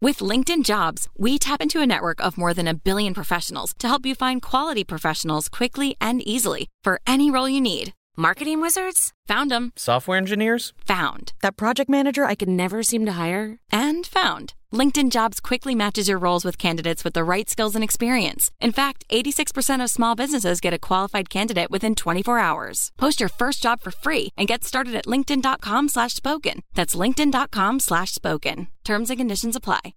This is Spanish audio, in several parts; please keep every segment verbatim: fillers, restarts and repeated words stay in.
With LinkedIn Jobs, we tap into a network of more than a billion professionals to help you find quality professionals quickly and easily for any role you need. Marketing wizards? Found them. Software engineers? Found. That project manager I could never seem to hire? And found. LinkedIn Jobs quickly matches your roles with candidates with the right skills and experience. In fact, eighty-six percent of small businesses get a qualified candidate within twenty-four hours. Post your first job for free and get started at linkedin.com slash spoken. That's linkedin.com slash spoken. Terms and conditions apply.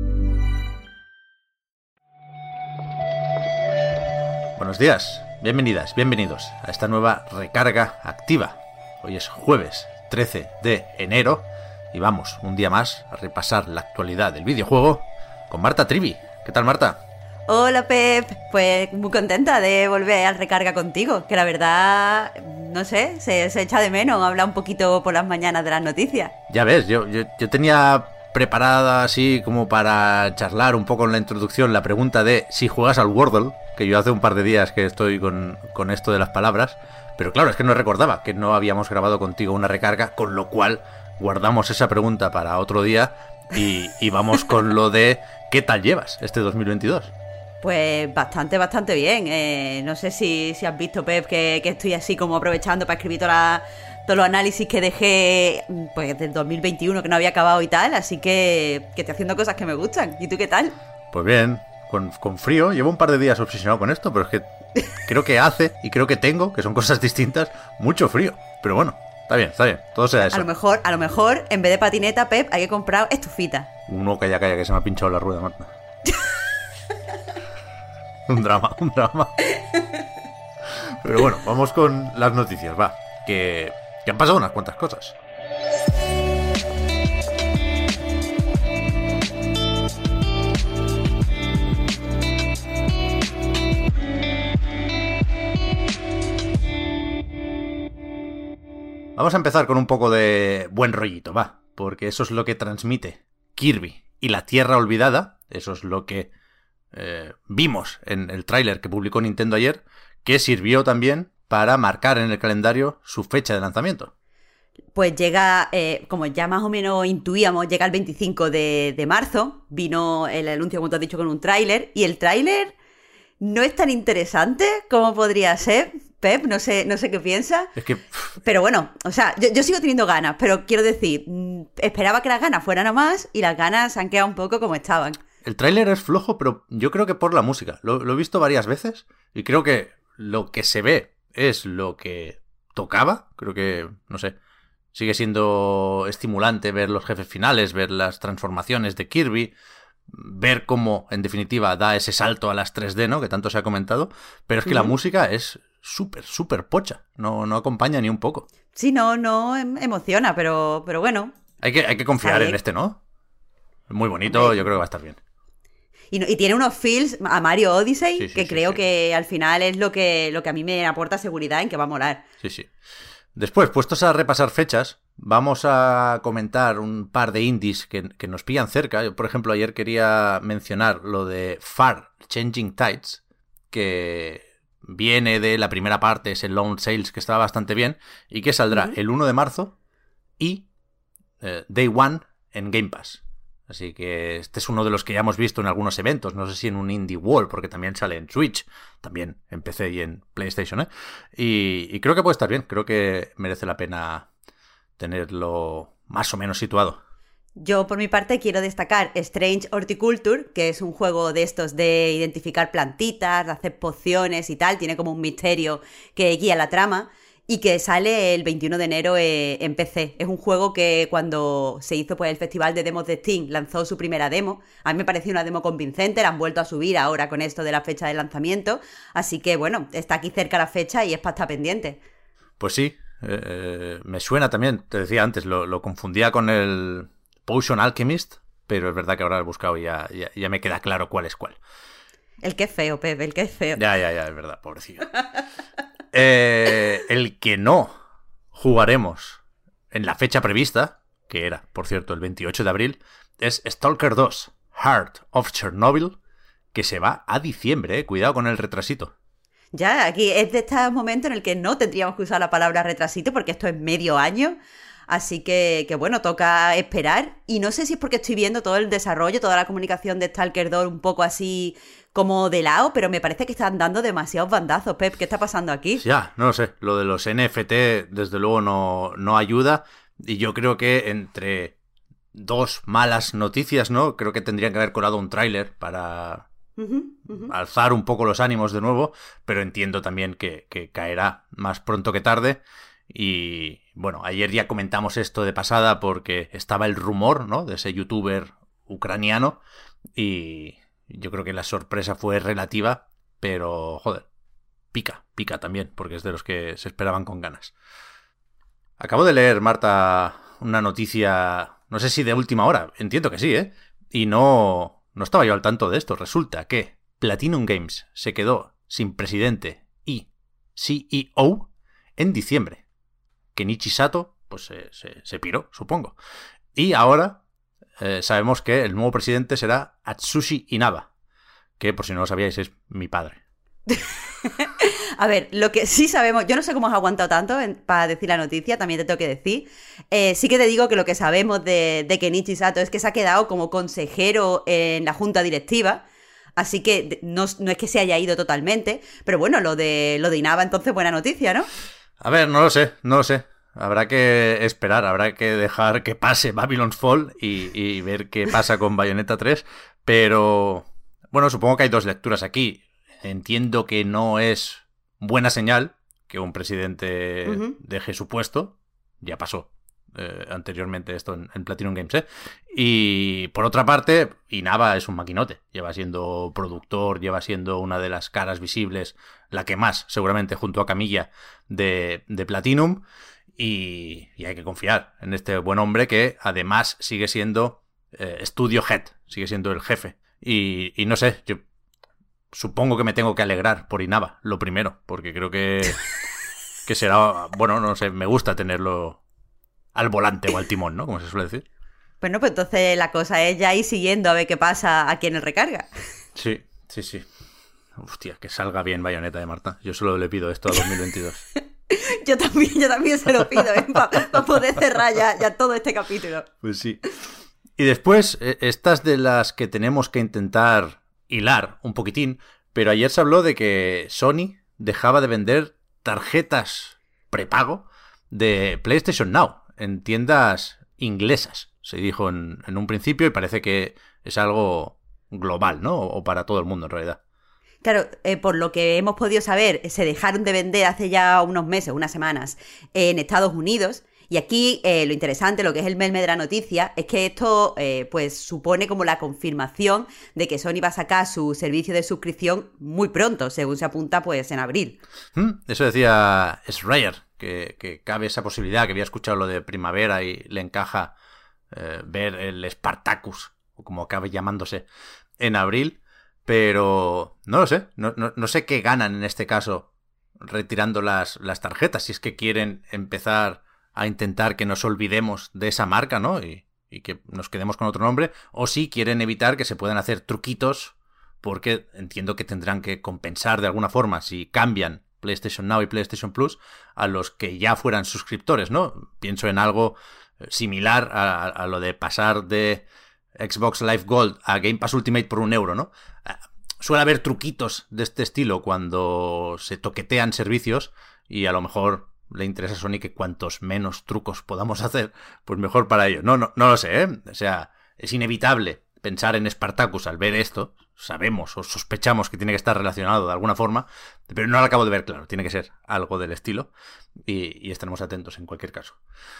Buenos días, bienvenidas, bienvenidos a esta nueva recarga activa. Hoy es jueves trece de enero y vamos un día más a repasar la actualidad del videojuego con Marta Trivi. ¿Qué tal, Marta? Hola, Pep. Pues muy contenta de volver al recarga contigo, que la verdad, no sé, se, se echa de menos hablar un poquito por las mañanas de las noticias. Ya ves, yo, yo, yo tenía preparada así como para charlar un poco en la introducción la pregunta de si juegas al Wordle, que yo hace un par de días que estoy con, con esto de las palabras, pero claro, es que no recordaba que no habíamos grabado contigo una recarga, con lo cual guardamos esa pregunta para otro día y, y vamos con lo de ¿qué tal llevas este dos mil veintidós? Pues bastante, bastante bien. Eh, no sé si, si has visto, Pep, que, que estoy así como aprovechando para escribir toda la, todos los análisis que dejé pues del dos mil veintiuno que no había acabado y tal, así que, que estoy haciendo cosas que me gustan. ¿Y tú qué tal? Pues bien, con, con frío. Llevo un par de días obsesionado con esto, pero es que creo que hace y creo que tengo, que son cosas distintas, mucho frío. Pero bueno, está bien, está bien, todo sea eso. A lo mejor, a lo mejor, en vez de patineta, Pep, hay que comprar estufita. No, calla, calla, que se me ha pinchado la rueda, Marta. Un drama, un drama. Pero bueno, vamos con las noticias, va. Que, que han pasado unas cuantas cosas. Vamos a empezar con un poco de buen rollito, va. Porque eso es lo que transmite Kirby y la Tierra Olvidada. Eso es lo que Eh, vimos en el tráiler que publicó Nintendo ayer, que sirvió también para marcar en el calendario su fecha de lanzamiento. Pues llega, eh, como ya más o menos intuíamos, llega el veinticinco de, de marzo, vino el anuncio, como tú has dicho, con un tráiler, y el tráiler no es tan interesante como podría ser. Pep, no sé, no sé qué piensas. Es que... Pero bueno, o sea, yo, yo sigo teniendo ganas, pero quiero decir, mmm, esperaba que las ganas fueran a más y las ganas se han quedado un poco como estaban. El tráiler es flojo, pero yo creo que por la música. Lo, lo he visto varias veces y creo que lo que se ve es lo que tocaba. Creo que, no sé, sigue siendo estimulante ver los jefes finales, ver las transformaciones de Kirby, ver cómo, en definitiva, da ese salto a las tres D, ¿no? Que tanto se ha comentado. Pero es que uh-huh. la música es súper, súper pocha. No, no acompaña ni un poco. Sí, no, no emociona, pero, pero bueno. Hay que, hay que confiar en este, ¿no? Muy bonito, okay. Yo creo que va a estar bien. Y, no, y tiene unos feels a Mario Odyssey, sí, sí, que sí, creo sí. que al final es lo que, lo que a mí me aporta seguridad en que va a molar. Sí, sí. Después, puestos a repasar fechas, vamos a comentar un par de indies que, que nos pillan cerca. Yo, por ejemplo, ayer quería mencionar lo de Far Changing Tides, que viene de la primera parte, es el Lone Sales, que está bastante bien, y que saldrá uh-huh. el uno de marzo y eh, Day One en Game Pass. Así que este es uno de los que ya hemos visto en algunos eventos, no sé si en un Indie World, porque también sale en Switch, también en P C y en PlayStation, ¿eh? Y, y creo que puede estar bien, creo que merece la pena tenerlo más o menos situado. Yo, por mi parte, quiero destacar Strange Horticulture, que es un juego de estos de identificar plantitas, de hacer pociones y tal, tiene como un misterio que guía la trama. Y que sale el veintiuno de enero eh, en P C. Es un juego que cuando se hizo pues, el Festival de Demos de Steam lanzó su primera demo. A mí me pareció una demo convincente, la han vuelto a subir ahora con esto de la fecha de lanzamiento. Así que bueno, está aquí cerca la fecha y es para estar pendiente. Pues sí, eh, me suena también, te decía antes, lo, lo confundía con el Potion Alchemist, pero es verdad que ahora lo he buscado y ya, ya, ya me queda claro cuál es cuál. El que es feo, Pepe, el que es feo. Ya, ya, ya, es verdad, pobrecillo. Eh, el que no jugaremos en la fecha prevista, que era, por cierto, el veintiocho de abril, es Stalker dos, Heart of Chernobyl, que se va a diciembre, eh. Cuidado con el retrasito. Ya, aquí es de este momento en el que no tendríamos que usar la palabra retrasito porque esto es medio año. Así que, que bueno, toca esperar. Y no sé si es porque estoy viendo todo el desarrollo, toda la comunicación de Stalker dos un poco así como de lado, pero me parece que están dando demasiados bandazos, Pep. ¿Qué está pasando aquí? Ya, no lo sé. Lo de los N F T, desde luego, no, no ayuda. Y yo creo que entre dos malas noticias, ¿no? Creo que tendrían que haber colado un tráiler para uh-huh, uh-huh. alzar un poco los ánimos de nuevo, pero entiendo también que, que caerá más pronto que tarde. Y bueno, ayer ya comentamos esto de pasada porque estaba el rumor, ¿no? De ese youtuber ucraniano y yo creo que la sorpresa fue relativa, pero joder, pica, pica también, porque es de los que se esperaban con ganas. Acabo de leer, Marta, una noticia, no sé si de última hora, entiendo que sí, ¿eh? Y no, no estaba yo al tanto de esto. Resulta que Platinum Games se quedó sin presidente y C E O en diciembre. Kenichi Sato, pues se, se, se piró, supongo. Y ahora eh, sabemos que el nuevo presidente será Atsushi Inaba, que por si no lo sabíais es mi padre. A ver, lo que sí sabemos, yo no sé cómo has aguantado tanto en, para decir la noticia, también te tengo que decir. Eh, sí que te digo que lo que sabemos de, de Kenichi Sato es que se ha quedado como consejero en la junta directiva. Así que no, no es que se haya ido totalmente, pero bueno, lo de, lo de Inaba entonces buena noticia, ¿no? A ver, no lo sé, no lo sé. Habrá que esperar, habrá que dejar que pase Babylon's Fall y, y ver qué pasa con Bayonetta tres. Pero, bueno, supongo que hay dos lecturas aquí. Entiendo que no es buena señal que un presidente uh-huh. deje su puesto. Ya pasó eh, anteriormente esto en, en Platinum Games, ¿eh? Y por otra parte, Inaba es un maquinote. Lleva siendo productor, lleva siendo una de las caras visibles, la que más, seguramente, junto a Camilla, de, de Platinum. Y, y hay que confiar en este buen hombre que además sigue siendo eh, Studio Head, sigue siendo el jefe. Y, y no sé, yo supongo que me tengo que alegrar por Inaba, lo primero, porque creo que, que será, bueno, no sé, me gusta tenerlo al volante o al timón, ¿no? Como se suele decir. Bueno, pues entonces la cosa es ya ir siguiendo a ver qué pasa aquí en el recarga. Sí, sí, sí. Hostia, que salga bien Bayonetta de Marta. Yo solo le pido esto a dos mil veintidós. Yo también, yo también se lo pido, ¿eh? Para pa poder cerrar ya, ya todo este capítulo. Pues sí. Y después, estas de las que tenemos que intentar hilar un poquitín, pero ayer se habló de que Sony dejaba de vender tarjetas prepago de PlayStation Now en tiendas inglesas, se dijo en, en un principio, y parece que es algo global, ¿no? O para todo el mundo, en realidad. Claro, eh, por lo que hemos podido saber, se dejaron de vender hace ya unos meses, unas semanas, en Estados Unidos. Y aquí eh, lo interesante, lo que es el meme de la noticia, es que esto eh, pues supone como la confirmación de que Sony va a sacar su servicio de suscripción muy pronto, según se apunta pues en abril. Hmm, eso decía Schreier, que, que cabe esa posibilidad, que había escuchado lo de primavera y le encaja eh, ver el Spartacus, o como acabe llamándose, en abril. Pero no lo sé, no, no, no sé qué ganan en este caso retirando las, las tarjetas, si es que quieren empezar a intentar que nos olvidemos de esa marca, ¿no? Y, y que nos quedemos con otro nombre, o si quieren evitar que se puedan hacer truquitos, porque entiendo que tendrán que compensar de alguna forma si cambian PlayStation Now y PlayStation Plus a los que ya fueran suscriptores, ¿no? Pienso en algo similar a, a lo de pasar de Xbox Live Gold a Game Pass Ultimate por un euro, ¿no? Suele haber truquitos de este estilo cuando se toquetean servicios y a lo mejor le interesa a Sony que cuantos menos trucos podamos hacer, pues mejor para ellos. No, no, no lo sé, ¿eh? O sea, es inevitable pensar en Spartacus al ver esto. Sabemos o sospechamos que tiene que estar relacionado de alguna forma, pero no lo acabo de ver claro. Tiene que ser algo del estilo y, y estaremos atentos en cualquier caso.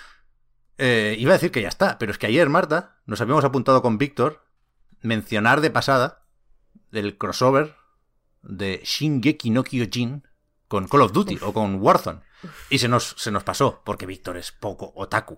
Eh, iba a decir que ya está, pero es que ayer, Marta, nos habíamos apuntado con Víctor mencionar de pasada el crossover de Shingeki no Kyojin con Call of Duty Uf. o con Warzone. Y se nos, se nos pasó, porque Víctor es poco otaku.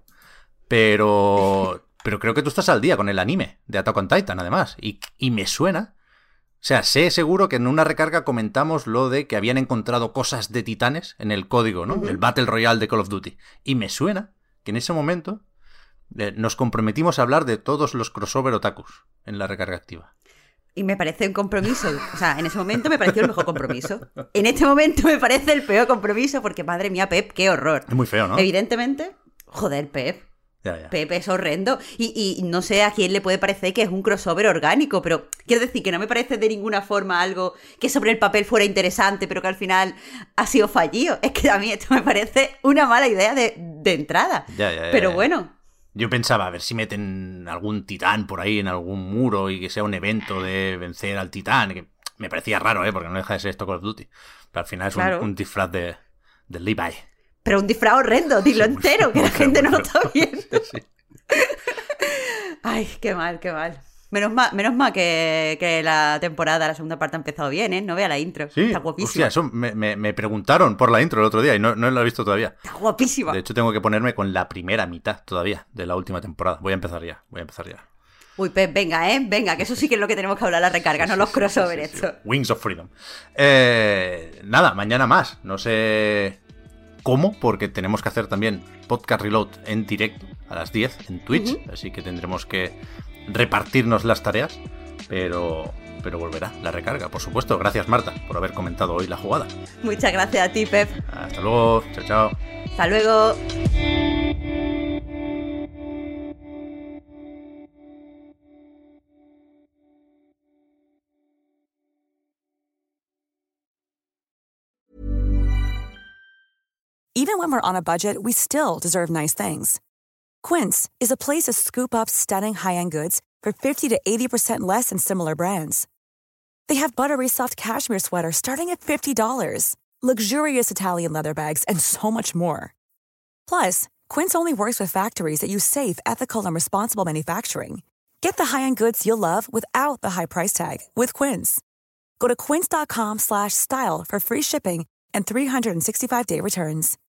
Pero, pero creo que tú estás al día con el anime de Attack on Titan, además. Y, y me suena... O sea, sé seguro que en una recarga comentamos lo de que habían encontrado cosas de titanes en el código, ¿no? Uh-huh. El Battle Royale de Call of Duty. Y me suena que en ese momento eh, nos comprometimos a hablar de todos los crossover otakus en la recarga activa. Y me parece un compromiso. O sea, en ese momento me pareció el mejor compromiso. En este momento me parece el peor compromiso porque, madre mía, Pep, qué horror. Es muy feo, ¿no? Evidentemente, Joder, Pep. Ya, ya. Pepe es horrendo. Y, y no sé a quién le puede parecer que es un crossover orgánico, pero quiero decir que no me parece de ninguna forma algo que sobre el papel fuera interesante, pero que al final ha sido fallido. Es que a mí esto me parece una mala idea de, de entrada. Ya, ya, ya, pero ya. bueno. Yo pensaba a ver si meten algún titán por ahí en algún muro y que sea un evento de vencer al titán, que me parecía raro, ¿eh? Porque no deja de ser esto Call of Duty. Pero al final es Claro. un, un disfraz de, de Levi. Pero un disfraz horrendo, dilo Sí, muy entero, feo, que muy la feo, gente muy no lo feo. está viendo. Sí. Ay, qué mal, qué mal. Menos mal, menos mal que, que la temporada, la segunda parte ha empezado bien, ¿eh? No vea la intro. Sí, Está guapísima. hostia, eso me, me, me preguntaron por la intro el otro día y no, no lo he visto todavía. Está guapísima. De hecho, tengo que ponerme con la primera mitad todavía de la última temporada. Voy a empezar ya, voy a empezar ya. Uy, Pep, venga, ¿eh? Venga, que eso sí que es lo que tenemos que hablar, la recarga, Sí, no sí, los sí, crossover sí, sí, estos. sí. Wings of Freedom. Eh, nada, mañana más. No sé cómo, porque tenemos que hacer también Podcast Reload en directo a las diez en Twitch. Uh-huh. Así que tendremos que repartirnos las tareas. Pero, pero volverá la recarga, por supuesto. Gracias, Marta, por haber comentado hoy la jugada. Muchas gracias a ti, Pep. Hasta luego. Chao, chao. Hasta luego. Even when we're on a budget, we still deserve nice things. Quince is a place to scoop up stunning high-end goods for fifty to eighty percent less than similar brands. They have buttery soft cashmere sweaters starting at fifty dollars, luxurious Italian leather bags, and so much more. Plus, Quince only works with factories that use safe, ethical, and responsible manufacturing. Get the high-end goods you'll love without the high price tag with Quince. Go to quince.com slash style for free shipping and three sixty-five day returns.